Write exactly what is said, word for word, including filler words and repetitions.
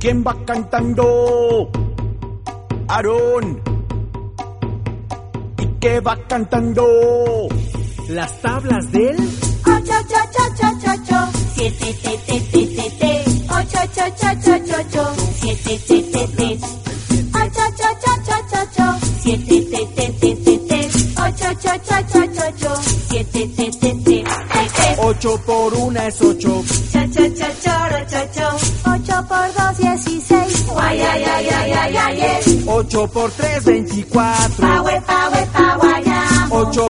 ¿Quién va cantando? Aarón. ¿Y qué va cantando? Las tablas del ocho, ocho, ocho, ocho, ocho, siete, te, te, te, te, te, ocho, ocho, ocho, ocho, ocho, siete, te, te, te, ocho, ocho, ocho, ocho, ocho, siete, te, te, te, te, te, ocho, ocho, ocho, ocho, ocho, siete, te, te, te, te, te. Ocho por una es ocho. Cha, cha, cha, choro, cho, cho. Ocho por dos, dieciséis. Guay, ay, ay, ay, ay, ay, ay. Ocho por tres, veinticuatro. Pa, we, pa, we, pa, guayamo. Ocho